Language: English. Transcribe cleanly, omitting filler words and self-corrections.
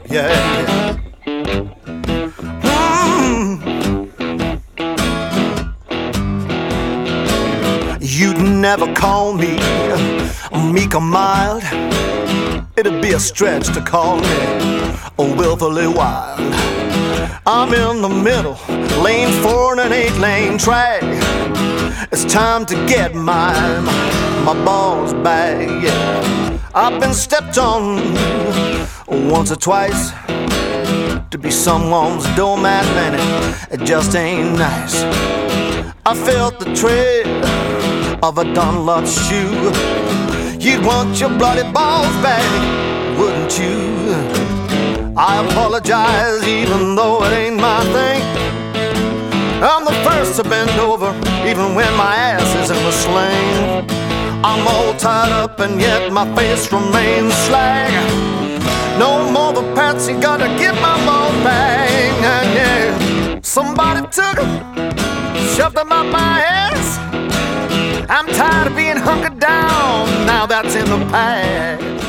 yeah. You'd never call me meek or mild. It'd be a stretch to call me willfully wild. I'm in the middle, lane 4 in an 8-lane track. It's time to get my balls back, yeah. I've been stepped on once or twice. To be someone's doormat, man, it just ain't nice. I felt the tread of a Dunlop shoe. You'd want your bloody balls back, wouldn't you? I apologize even though it ain't my thing. I'm the first to bend over even when my ass is in the sling. I'm all tied up and yet my face remains slag. No more the Patsy, gotta get my balls back. And yeah, somebody took them, shoved them up my ass. I'm tired of being hunkered down, now that's in the past.